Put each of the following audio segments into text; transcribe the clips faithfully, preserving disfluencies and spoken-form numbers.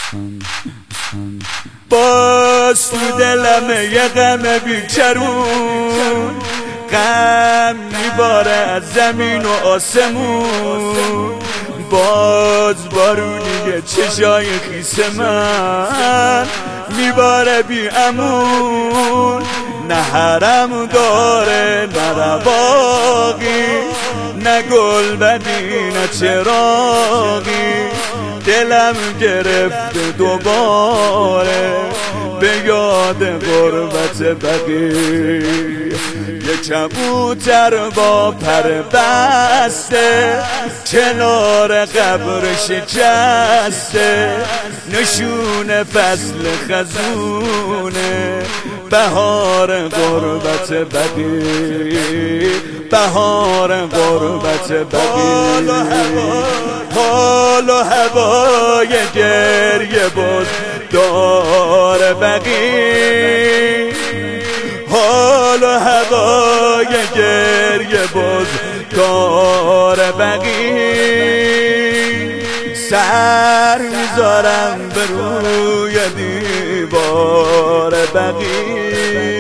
باز تو دلم یه غم بیکرون، غم میباره از زمین و آسمون. باز بارونی چشای خیس من میباره بی امون. نه حرم داره نه رواقی، نه گل بدی نه چراغی. دلم گرفته دوباره به یاد غربت بقی. یه کبوتر با پر بسته کنار قبر شکسته، نشون فصل خزونه بهار غربت بقی. بهار غربت بقی. حال و هوای گریه باز دار بقی. حال و هوای گریه باز دار بقی. سر میذارم به روی دیوار بقی.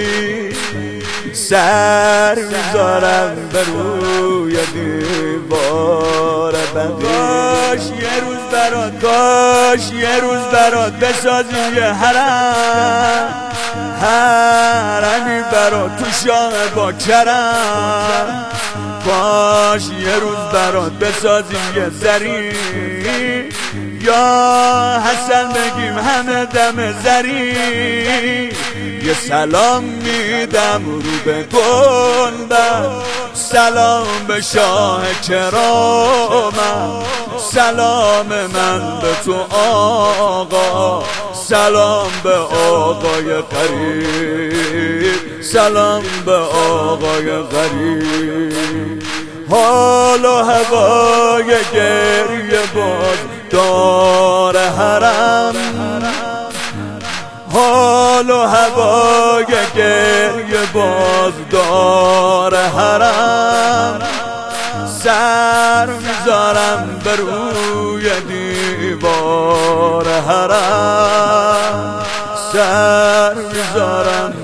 سر میذارم به روی دیوار بقی. کاش یه روز برات، کاش یه روز برات بسازیم یه حرم، حرمی برات تو شام با کرم. کاش یه روز برات بسازیم یه زری، یا حسن بگیم همه دم زری. یه سلام میدم رو به گنبد، سلام به شاه کرامم. سلام من به تو آقا، سلام به آقای غریب، سلام به آقای غریب. حال و هوای گریه باز دار حرم، حال و هوای گریه باز دار حرم. سر میذارم به روی دیوار حرم، سر میذارم